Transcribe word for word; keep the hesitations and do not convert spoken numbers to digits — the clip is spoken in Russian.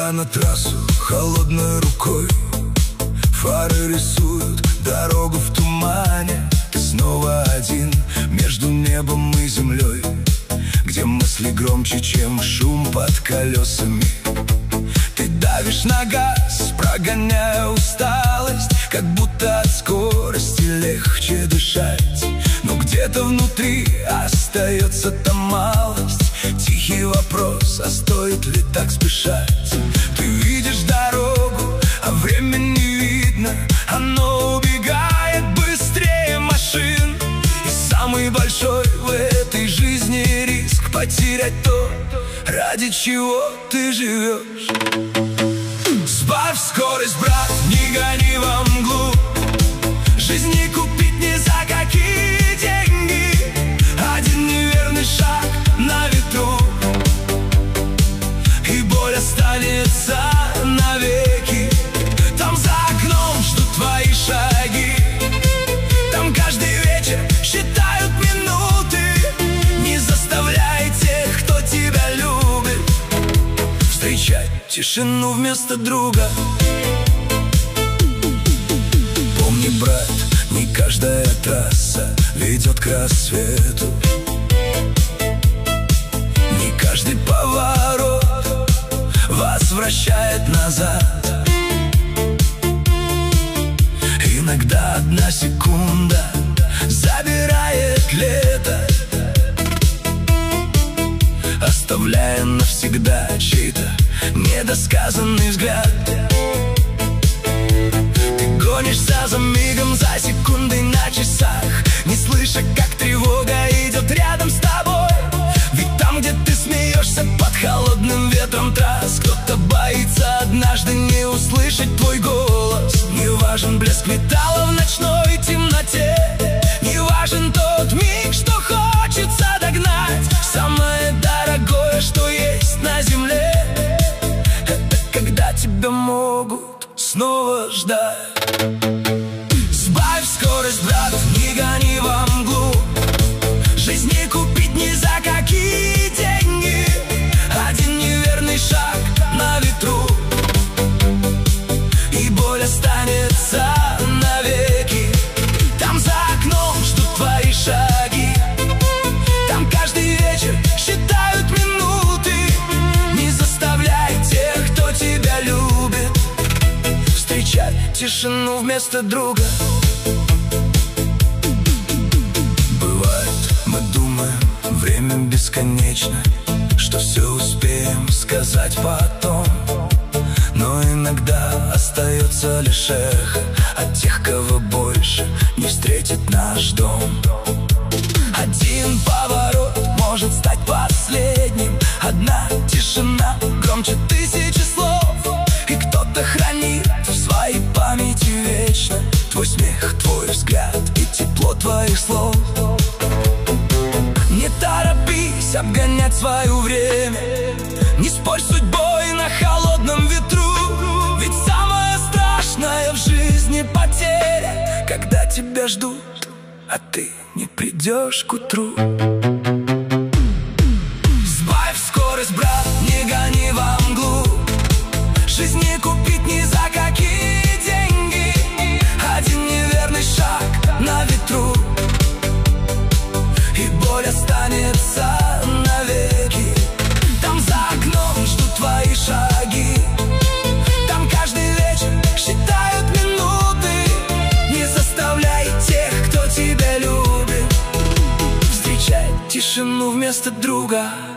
Выходя на трассу холодной рукой, фары рисуют дорогу в тумане. Ты снова один между небом и землей, где мысли громче, чем шум под колесами. Ты давишь на газ, прогоняя усталость, как будто от скорости легче дышать. Но где-то внутри остается та малость, тихий вопрос: а стоит ли так спешать? Ты видишь дорогу, а время не видно, оно убегает быстрее машин. И самый большой в этой жизни риск — потерять то, ради чего ты живешь. Сбавь скорость, брат, не гони во мглу. Жизнь не купить ни за какие деньги. Один неверный шаг на ветру, и боль останется навеки. Там за окном ждут твои шаги, там каждый вечер считают минуты. Не заставляй тех, кто тебя любит, встречать тишину вместо друга. Помни, брат, не каждая трасса ведет к рассвету, не каждый поворот возвращает назад. Иногда одна секунда забирает лето, оставляя навсегда чей-то недосказанный взгляд. Ты гонишься за мигом, за секундой на часах, не слыша, как тревога идет рядом с тобой. Ведь там, где ты смеешься под холодным ветром трасс, кто-то боится однажды не услышать твой голос. Не важен блеск металла в ночной темноте, не важен тот миг, что хочется догнать. Самое дорогое, что есть на земле, это когда тебя могут снова ждать. Сбавь скорость, брат, не гони во мглу. Жизнь не купить ни за какие деньги. Один неверный шаг на ветру, и боль останется навеки. Там за окном ждут твои шаги, там каждый вечер считают минуты. Не заставляй тех, кто тебя любит, встречать тишину вместо друга. Бывает, мы думаем, время бесконечно, что все успеем сказать потом. Но иногда остается лишь эхо от тех, кого больше не встретит наш дом. Один поворот может стать последним, одна тишина громче тысячи слов. И кто-то хранит в своей памяти вечно твой смех, твой взгляд и тепло твоих слов. Не торопись обгонять свое время, не спорь с судьбой на холодном ветру. Ведь самое страшное в жизни — потеря, когда тебя ждут, а ты не придешь к утру. Сбавь скорость, брат, не гони во мглу. Жизнь не купить ни за какие деньги. Один неверный шаг на ветру, и боль останется навеки. Там за окном ждут твои шаги, там каждый вечер считают минуты. Не заставляй тех, кто тебя любит, встречать тишину вместо друга.